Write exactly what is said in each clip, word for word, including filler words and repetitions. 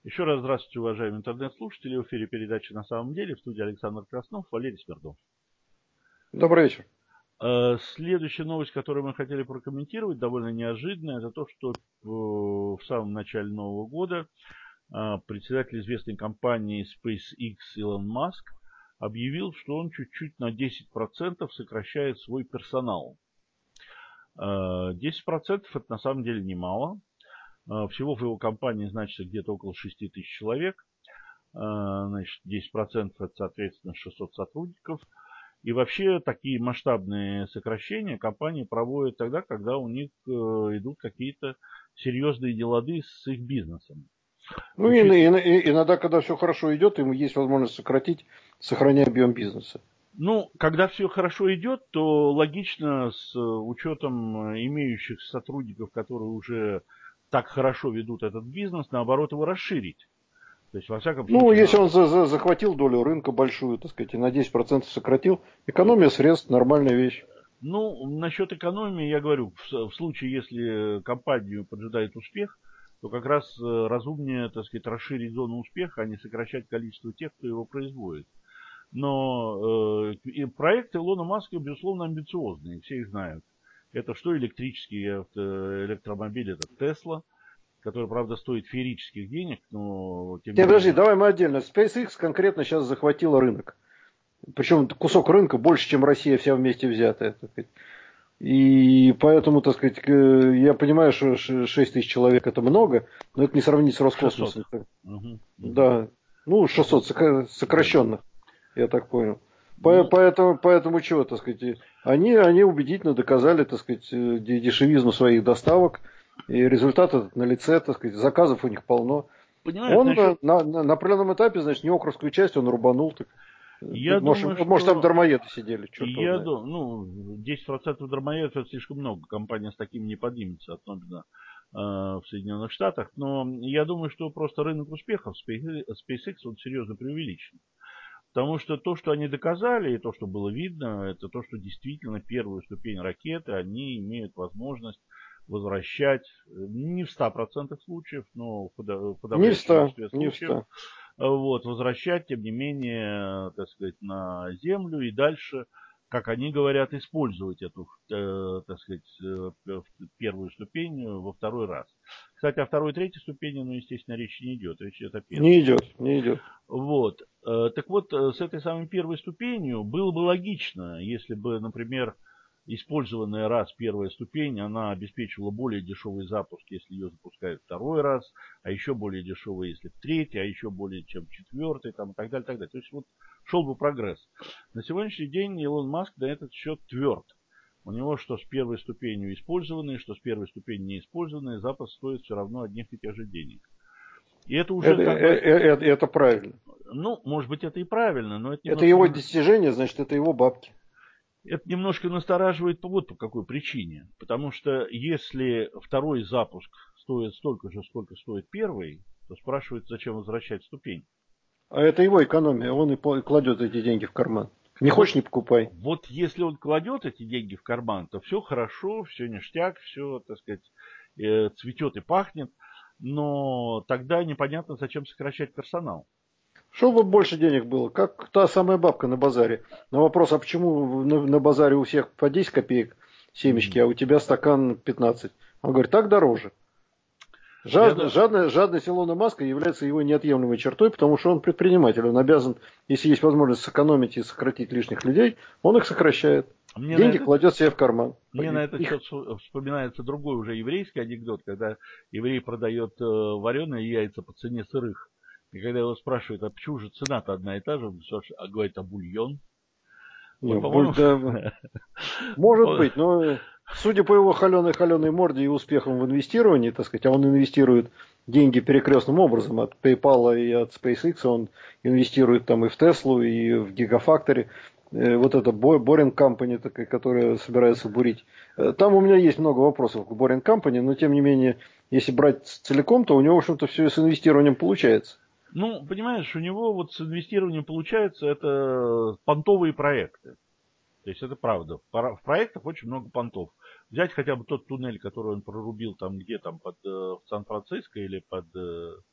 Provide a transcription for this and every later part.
Еще раз здравствуйте, уважаемые интернет-слушатели. В эфире передачи «На самом деле». В студии Александр Краснов, Валерий Смирнов. Добрый вечер. Следующая новость, которую мы хотели прокомментировать, довольно неожиданная. Это то, что в самом начале Нового года председатель известной компании SpaceX Илон Маск объявил, что он чуть-чуть на десять процентов сокращает свой персонал. десять процентов это на самом деле немало. Всего в его компании значится где-то около шести тысяч человек. Значит, десять процентов это, соответственно, шестьсот сотрудников. И вообще такие масштабные сокращения компании проводят тогда, когда у них идут какие-то серьезные делады с их бизнесом. Ну и, и, и иногда, когда все хорошо идет, ему есть возможность сократить, сохраняя объем бизнеса. Ну, когда все хорошо идет, то логично с учетом имеющихся сотрудников, которые уже так хорошо ведут этот бизнес, наоборот, его расширить. То есть, во всяком случае, ну, если он за, за, захватил долю рынка большую, так сказать, и на десять процентов сократил, экономия средств – нормальная вещь. Ну, насчет экономии, я говорю, в, в случае, если компанию поджидает успех, то как раз разумнее, так сказать, расширить зону успеха, а не сокращать количество тех, кто его производит. Но э, проект Илона Маска, безусловно, амбициозный, все их знают. Это что электрический электромобиль, это Tesla, который, правда, стоит феерических денег, но... Тем Нет, не подожди, менее... давай мы отдельно. SpaceX конкретно сейчас захватила рынок. Причем кусок рынка больше, чем Россия вся вместе взятая. Так сказать. И поэтому, так сказать, я понимаю, что шесть тысяч человек это много, но это не сравнить с Роскосмосом. шестьсот. Угу, да, ну шестьсот сокращенных, да. Я так понял. Ну, поэтому, поэтому чего, так сказать, они, они убедительно доказали, так сказать, дешевизну своих доставок, и результат этот налице, так сказать, заказов у них полно. Он насчет... на, на, на определенном этапе, значит, Нью-Йоркскую часть он рубанул. Так. Я может, думаю, может, что... там дармоеды сидели, черт его Я знает. думаю, ну, десять процентов дармоедов это слишком много. Компания с таким не поднимется, особенно э, в Соединенных Штатах. Но я думаю, что просто рынок успехов SpaceX он серьезно преувеличен. Потому что то, что они доказали, и то, что было видно, это то, что действительно первую ступень ракеты они имеют возможность возвращать не в ста процентах случаев, но в подавляющем большинстве случаев. Вот, возвращать, тем не менее, так сказать, на Землю и дальше, как они говорят, использовать эту, э, так сказать, э, первую ступень во второй раз. Кстати, о второй и третьей ступени, ну, естественно, речь не идет, речь идет о первой. Не идет, не идет. Вот, э, так вот, с этой самой первой ступенью было бы логично, если бы, например, использованная раз первая ступень, она обеспечивала более дешевый запуск, если ее запускают второй раз, а еще более дешевый, если в третий, а еще более чем в четвертый, там, и так далее, так далее. То есть вот шел бы прогресс. На сегодняшний день Илон Маск на этот счет тверд. У него что с первой ступенью использованные, что с первой ступенью не использованные, запуск стоит все равно одних и тех же денег. И это уже это, как бы... это, это правильно. Ну, может быть, это и правильно, но это немножко... Это его достижение, значит, это его бабки. Это немножко настораживает вот по какой причине. Потому что если второй запуск стоит столько же, сколько стоит первый, то спрашивают, зачем возвращать ступень. А это его экономия, он и кладет эти деньги в карман. Не вот, хочешь, не покупай. Вот если он кладет эти деньги в карман, то все хорошо, все ништяк, все, так сказать, цветет и пахнет. Но тогда непонятно, зачем сокращать персонал. Чтобы больше денег было, как та самая бабка на базаре. На вопрос, а почему на, на базаре у всех по десять копеек семечки, mm-hmm. а у тебя стакан пятнадцать? Он говорит, так дороже. Жад, Я... жадность, жадность Илона Маска является его неотъемлемой чертой, потому что он предприниматель. Он обязан, если есть возможность сэкономить и сократить лишних людей, он их сокращает. Мне Деньги этот... кладет себе в карман. Мне их... на этот счет вспоминается другой уже еврейский анекдот, когда еврей продает вареные яйца по цене сырых. И когда его спрашивают, а почему же цена-то одна и та же, он говорит, а бульон? Вот, буль, да, может быть, но судя по его холеной-холеной морде и успехам в инвестировании, так сказать, а он инвестирует деньги перекрестным образом от PayPal и от SpaceX, он инвестирует там и в Теслу, и в Gigafactory, вот это Boring Company, такая, которая собирается бурить. Там у меня есть много вопросов к Boring Company, но тем не менее, если брать целиком, то у него, в общем-то, все с инвестированием получается. Ну, понимаешь, у него вот с инвестированием получается это понтовые проекты. То есть это правда. В проектах очень много понтов. Взять хотя бы тот туннель, который он прорубил там где там под в Сан-Франциско или под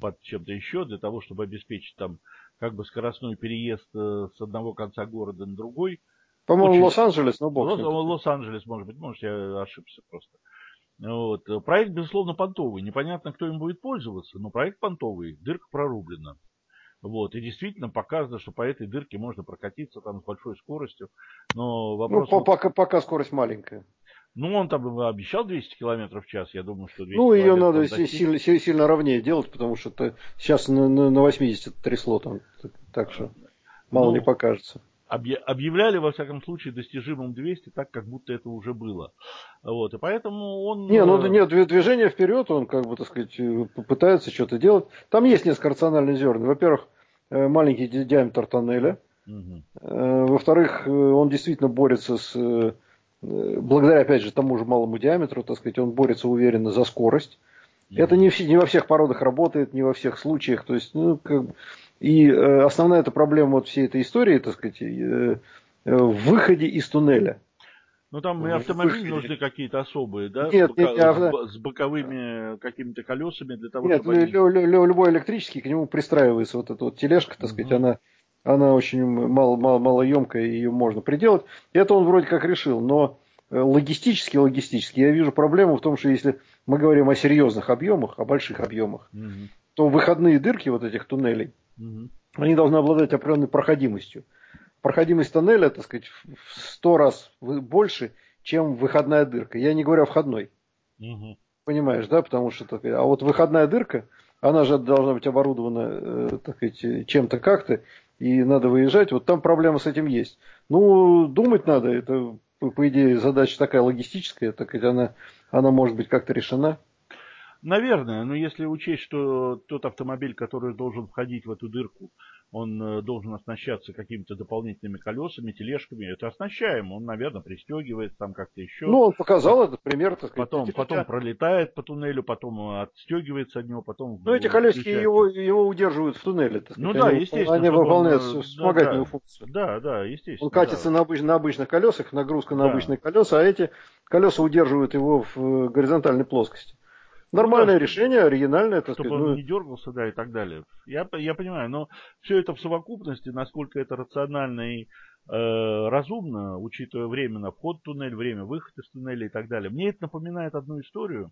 под чем-то еще, для того, чтобы обеспечить там как бы скоростной переезд с одного конца города на другой. По-моему, Очень... Лос-Анджелес, но бог. Лос-Анджелес, может быть, может, я ошибся просто. Вот. Проект, безусловно, понтовый. Непонятно, кто им будет пользоваться, но проект понтовый, дырка прорублена. Вот. И действительно показано, что по этой дырке можно прокатиться там с большой скоростью. Но вопрос... Ну, пока, пока скорость маленькая. Ну, он там обещал двести километров в час, я думаю, что двести Ну, ее надо достиг... сильно, сильно ровнее делать, потому что это сейчас на, на, на восемьдесят трясло там, так что мало ну, не покажется. Объявляли, во всяком случае, достижимым двести, так, как будто это уже было. Вот, и поэтому он... Не, ну нет, движение вперед, он, как бы, так сказать, пытается что-то делать. Там есть несколько рациональных зерен. Во-первых, маленький диаметр тоннеля. Угу. Во-вторых, он действительно борется с... Благодаря, опять же, тому же малому диаметру, так сказать, он борется уверенно за скорость. Mm-hmm. Это не, не во всех породах работает, не во всех случаях. То есть, ну, как бы, и э, основная эта проблема вот всей этой истории, так сказать, э, э, в выходе из туннеля. Ну, там и автомобили нужны какие-то особые, да? Нет, с, бока... нет, нет, с боковыми какими-то колесами для того, нет, чтобы они... Лю- лю- любой электрический, к нему пристраивается вот эта вот тележка, так сказать, mm-hmm. она... Она очень мало, мало, малоемкая, ее можно приделать. Это он вроде как решил, но логистически, логистически я вижу проблему в том, что если мы говорим о серьезных объемах, о больших объемах, mm-hmm. то выходные дырки вот этих туннелей, mm-hmm. они должны обладать определенной проходимостью. Проходимость тоннеля, так сказать, в сто раз больше, чем выходная дырка. Я не говорю о входной. Mm-hmm. Понимаешь, да? Потому что, так сказать, а вот выходная дырка, она же должна быть оборудована, так сказать, чем-то как-то, и надо выезжать. Вот там проблема с этим есть. Ну, думать надо, это, по идее, задача такая логистическая, так сказать, она, она может быть как-то решена. Наверное, но если учесть, что тот автомобиль, который должен входить в эту дырку, он должен оснащаться какими-то дополнительными колесами, тележками, это оснащаем, он, наверное, пристегивается там как-то еще. Ну, он показал вот, этот пример, так сказать. Потом, потом тебя... пролетает по туннелю, потом отстегивается от него, потом... Ну, эти колесики его, его удерживают в туннеле, так сказать. Ну да, они, естественно. Они выполняют он... вспомогательную да, функцию. Да, да, естественно. Он катится да. на, обыч... на обычных колесах, нагрузка на да. обычные колеса, а эти колеса удерживают его в горизонтальной плоскости. Нормальное ну, да, решение, оригинальное, так чтобы сказать. он ну... не дергался, да, и так далее. Я, я понимаю, но все это в совокупности, насколько это рационально и э, разумно, учитывая время на вход в туннель, время выхода из туннеля и так далее. Мне это напоминает одну историю,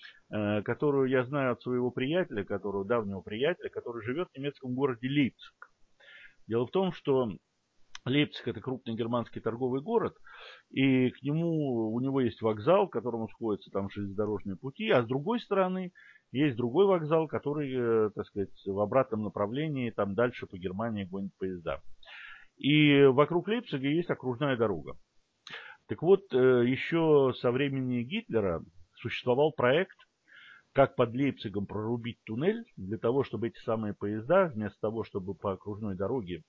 э, которую я знаю от своего приятеля, которого давнего приятеля, который живет в немецком городе Лейпциг. Дело в том, что Лейпциг — это крупный германский торговый город, и к нему, у него есть вокзал, к которому сходятся там железнодорожные пути, а с другой стороны есть другой вокзал, который, так сказать, в обратном направлении, там дальше по Германии гонит поезда. И вокруг Лейпцига есть окружная дорога. Так вот, еще со времени Гитлера существовал проект, как под Лейпцигом прорубить туннель, для того, чтобы эти самые поезда, вместо того, чтобы по окружной дороге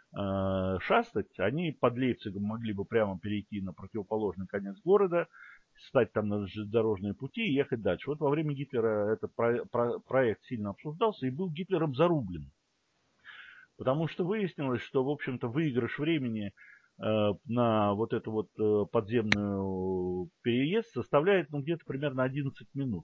шастать, они под Лейпцигом могли бы прямо перейти на противоположный конец города, встать там на железнодорожные пути и ехать дальше. Вот во время Гитлера этот про- про- проект сильно обсуждался и был Гитлером зарублен. Потому что выяснилось, что, в общем-то, выигрыш времени э, на вот эту вот э, подземную переезд составляет ну, где-то примерно одиннадцать минут.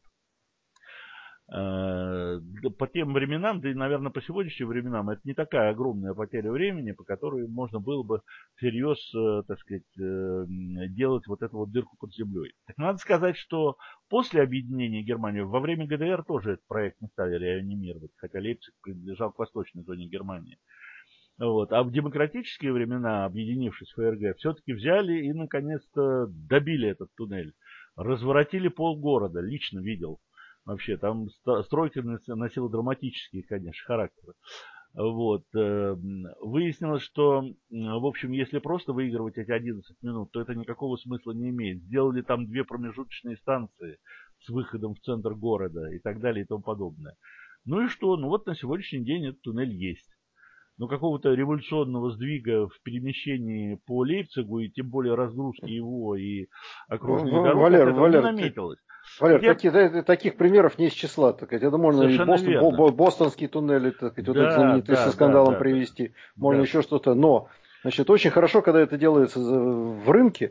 По тем временам, да и, наверное, по сегодняшним временам, это не такая огромная потеря времени, по которой можно было бы всерьез, так сказать, делать вот эту вот дырку под землей. Так надо сказать, что после объединения Германии, во время ГДР тоже этот проект не стали реанимировать, хотя Лейпциг принадлежал к восточной зоне Германии. Вот. А в демократические времена, объединившись в ФРГ, все-таки взяли и, наконец-то, добили этот туннель. Разворотили полгорода, лично видел. Вообще, там стройка носила драматические, конечно, характеры. Вот. Выяснилось, что, в общем, если просто выигрывать эти одиннадцать минут, то это никакого смысла не имеет. Сделали там две промежуточные станции с выходом в центр города и так далее и тому подобное. Ну и что? Ну вот на сегодняшний день этот туннель есть. Но какого-то революционного сдвига в перемещении по Лейпцигу, и тем более разгрузки его и окружных дорог, Валер, от этого Валер, не наметилось. Валер, я... таких, таких примеров не из числа. Так сказать. Это можно и Бостон, бо, бо, бостонский туннель, так сказать, да, вот этот знаменитый да, со скандалом да, привести, да, можно да. еще что-то. Но, значит, очень хорошо, когда это делается в рынке,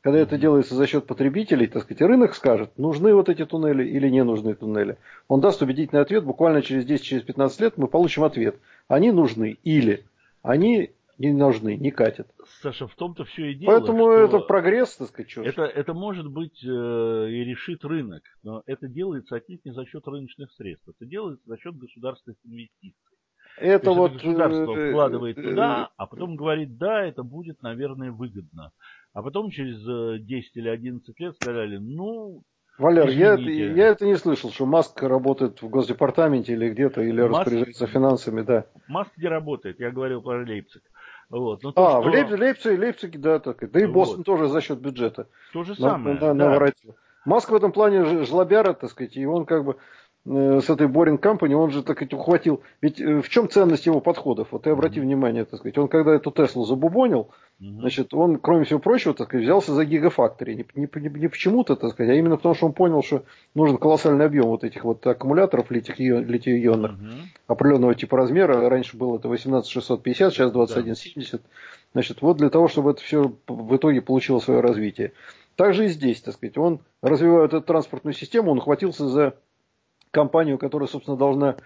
когда это делается за счет потребителей, так сказать, рынок скажет, нужны вот эти туннели или не нужны туннели. Он даст убедительный ответ, буквально через десять-пятнадцать лет мы получим ответ. Они нужны или они не нужны, не катят. Саша, в том-то все и дело, Поэтому что это прогресс, так сказать, это, это может быть э, и решит рынок, но это делается отнюдь не за счет рыночных средств, это делается за счет государственных инвестиций. Это То есть вот это государство э, вкладывает э, туда, а потом говорит, да, это будет, наверное, выгодно. А потом через десять или одиннадцать лет сказали, ну, Валер, я, извините. я это не слышал, что Маск работает в Госдепартаменте или где-то, или Маск, распоряжается финансами, да. Маск не работает, я говорил про Лейпциг. Вот. Но то, А, в что... Лейпциге, Лейпциге, Лейпциге, да, так, да и Бостон Вот. тоже за счет бюджета. То же На, самое, на, да. наворотил. Маск в этом плане жлобяра, так сказать, и он как бы э, с этой Boring Company, он же, так сказать, ухватил. Ведь э, в чем ценность его подходов? Вот ты обрати Угу. внимание, так сказать, он когда эту Теслу забубонил, Угу. значит, он, кроме всего прочего, так сказать, взялся за гигафактори. Не, не, не, не почему-то, так сказать, а именно потому, что он понял, что нужен колоссальный объем вот этих вот аккумуляторов литий-ионных Угу. определенного типа размера. Раньше было это восемнадцать шестьсот пятьдесят, сейчас двадцать один семьдесят. Значит, вот для того, чтобы это все в итоге получило свое развитие. Также и здесь, так сказать, он, развивая эту транспортную систему, он хватился за компанию, которая, собственно, должна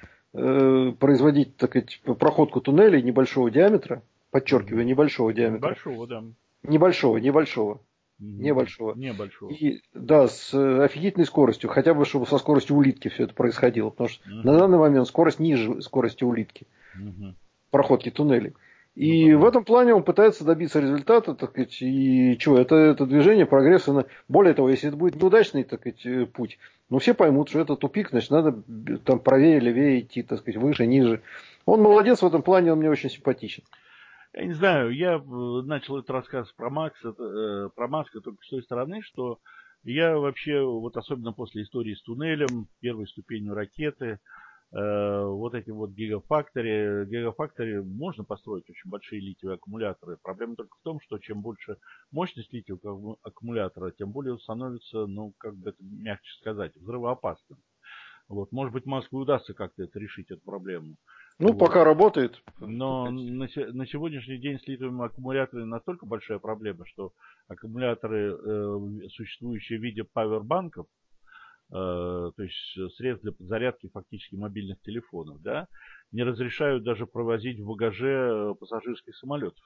э, производить, так сказать, проходку туннелей небольшого диаметра, подчеркиваю, Угу. небольшого диаметра. Небольшого, да. Небольшого, небольшого. Угу. Небольшого. Небольшого. И да, с офигительной скоростью, хотя бы чтобы со скоростью улитки все это происходило, потому что Угу. на данный момент скорость ниже скорости улитки, Угу. проходки туннелей. И Ну, в этом плане он пытается добиться результата, так сказать, и что, это, это движение, прогресс, оно, более того, если это будет неудачный, так сказать, путь, ну все поймут, что это тупик, значит, надо там правее, левее идти, так сказать, выше, ниже. Он молодец в этом плане, он мне очень симпатичен. Я не знаю, я начал этот рассказ про Макса, э, про Маска только с той стороны, что я вообще, вот особенно после истории с туннелем, первой ступенью ракеты, э, вот этим вот гигафактори, гигафактори можно построить очень большие литиевые аккумуляторы. Проблема только в том, что чем больше мощность литиевого аккумулятора, тем более он становится, ну, как бы это мягче сказать, взрывоопасным. Вот, может быть, Маску удастся как-то это решить, эту проблему. Ну, Вот. пока работает. Но на, на сегодняшний день с литиевыми аккумуляторами настолько большая проблема, что аккумуляторы, э, существующие в виде пауэрбанков, э, то есть средств для подзарядки фактически мобильных телефонов, да, не разрешают даже провозить в багаже пассажирских самолетов.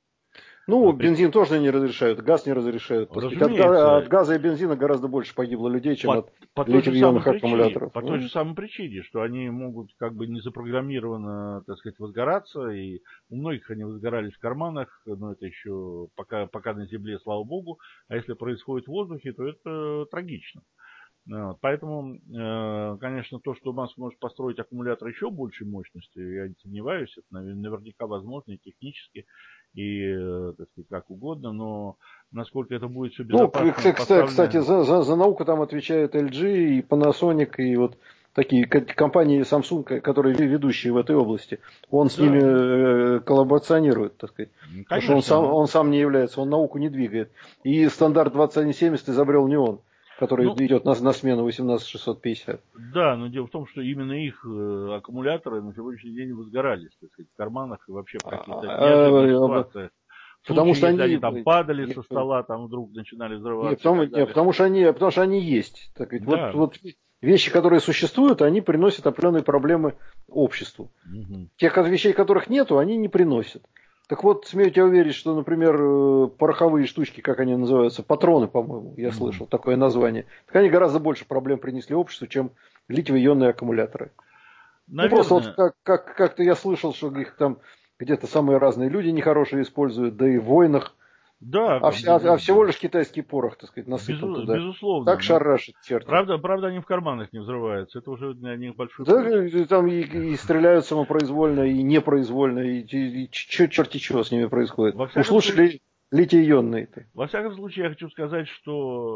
Ну, А, бензин тоже не разрешают, газ не разрешают. разумеется. От, от газа и бензина гораздо больше погибло людей, чем По, от по той же самой литий-ионных причине, аккумуляторов. по ну? той же самой причине, что они могут как бы не запрограммированно, так сказать, возгораться, и у многих они возгорались в карманах, но это еще пока, пока на земле, слава богу, а если происходит в воздухе, то это трагично. Вот. Поэтому, э, конечно, то, что Маск может построить аккумулятор еще большей мощности, я не сомневаюсь, это наверняка возможно и технически, и, э, так сказать, как угодно, но насколько это будет все безопасно Ну, поставлено... кстати, за, за, за науку там отвечают эл джи и Panasonic, и вот такие компании Samsung, которые ведущие в этой области. Он с Да. ними коллаборационирует, так сказать. Конечно. Потому что он сам, он сам не является, он науку не двигает. И стандарт двадцать один семьдесят изобрел не он, который ну, идет на, на смену восемнадцать шестьсот пятьдесят. Да, но дело в том, что именно их э, аккумуляторы на сегодняшний день возгорались, так сказать, в карманах и вообще в каких-то неожиданных ситуациях. Потому случае, что если они, они там падали со стола, там вдруг начинали взрываться. Нет, потому, нет, потому, что, они, потому что они есть. Так сказать. Да. Вот, вот вещи, которые существуют, они приносят определенные проблемы обществу. Угу. Тех вещей, которых нету, они не приносят. Так вот, смею тебя уверить, что, например, пороховые штучки, как они называются, патроны, по-моему, я угу. слышал такое название, так они гораздо больше проблем принесли обществу, чем литиево-ионные аккумуляторы. Наверное. Ну, просто вот как, как, как-то я слышал, что их там где-то самые разные люди нехорошие используют, да и в войнах. Да, а, а, а всего лишь китайский порох, так сказать, насыпан Безу, туда. Безусловно. Так шарашит черт. Правда, правда, они в карманах не взрываются. Это уже для них большой Да, плюс. там и, и стреляют самопроизвольно, и непроизвольно, и, и, и черти чего с ними происходит. Уж лучше ли литий-ионные-то. Во всяком случае, я хочу сказать, что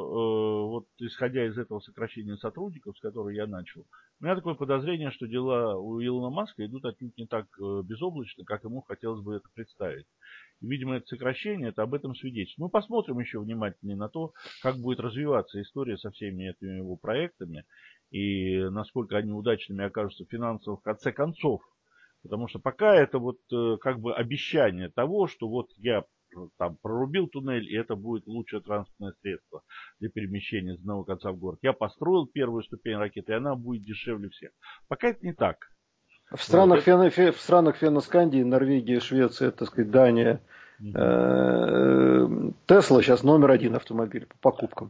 э, вот исходя из этого сокращения сотрудников, с которого я начал, у меня такое подозрение, что дела у Илона Маска идут отнюдь не так э, безоблачно, как ему хотелось бы это представить. И, видимо, это сокращение, это об этом свидетельствует. Мы посмотрим еще внимательнее на то, как будет развиваться история со всеми этими его проектами, и насколько они удачными окажутся финансово в конце концов. Потому что пока это вот э, как бы обещание того, что вот я там прорубил туннель, и это будет лучшее транспортное средство для перемещения с одного конца в город. Я построил первую ступень ракеты, и она будет дешевле всех. Пока это не так. В странах, вот это... фен, в странах Феноскандии, Норвегия, Швеция, так сказать, Дания, угу. Тесла сейчас номер один автомобиль по покупкам.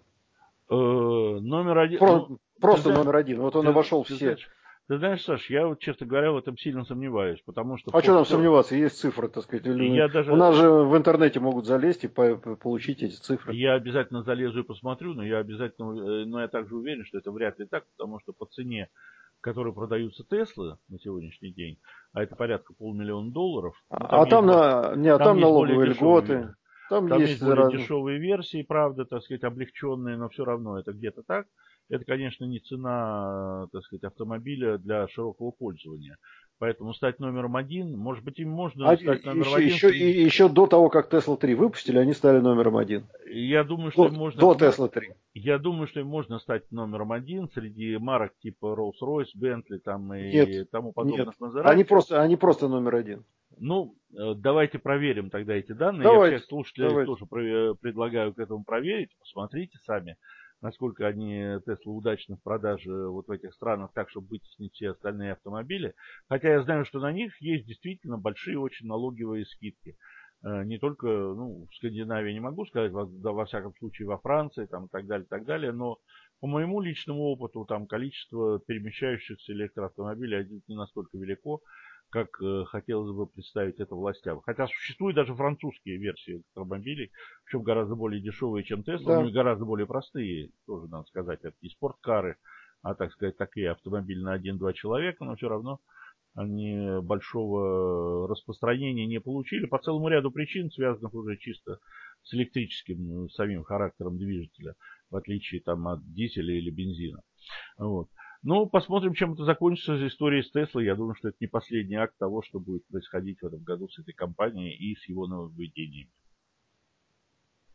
Номер один. Про, ну, просто номер один. Вот он ты, обошел ты все. Знаешь, ты знаешь, Саш, я вот, честно говоря, в этом сильно сомневаюсь, потому что... А что там все... сомневаться? Есть цифры, так сказать. Я даже... У нас же в интернете могут залезть и получить эти цифры. Я обязательно залезу и посмотрю, но я обязательно, но я также уверен, что это вряд ли так, потому что по цене, которой продаются Теслы на сегодняшний день, а это порядка полмиллиона долларов. Ну, там а там, на, не, а там, там налоговые льготы. Там, там есть, есть более раз... дешевые версии, правда, так сказать, облегченные, но все равно это где-то так. Это, конечно, не цена, так сказать, автомобиля для широкого пользования. Поэтому стать номером один, может быть, им можно а стать номером еще, один. Еще, и, еще до того, как Tesla три выпустили, они стали номером один. Я думаю, что до, им можно... До Tesla три. Я думаю, что им можно стать номером один среди марок типа Rolls-Royce, Bentley там и нет, тому подобных нет. Они просто, они просто номер один. Ну, давайте проверим тогда эти данные. Давайте, Я всех слушателей давайте. тоже предлагаю к этому проверить. Посмотрите сами, насколько они Tesla удачны в продаже вот в этих странах, так, чтобы вытеснить все остальные автомобили. Хотя я знаю, что на них есть действительно большие очень налоговые скидки. Не только, ну, в Скандинавии не могу сказать, во, да, во всяком случае во Франции, там, и так далее, и так далее, но по моему личному опыту, там, количество перемещающихся электроавтомобилей не настолько велико, как э, хотелось бы представить это властям. Хотя существуют даже французские версии автомобилей, причем гораздо более дешевые, чем Tesla, да. Ну и гораздо более простые, тоже надо сказать, это не спорткары, а, так сказать, такие автомобили на один-два человека, но все равно они большого распространения не получили по целому ряду причин, связанных уже чисто с электрическим самим характером двигателя, в отличие там от дизеля или бензина. Вот. Ну, посмотрим, чем это закончится за историей с Теслой. Я думаю, что это не последний акт того, что будет происходить в этом году с этой компанией и с его нововведениями.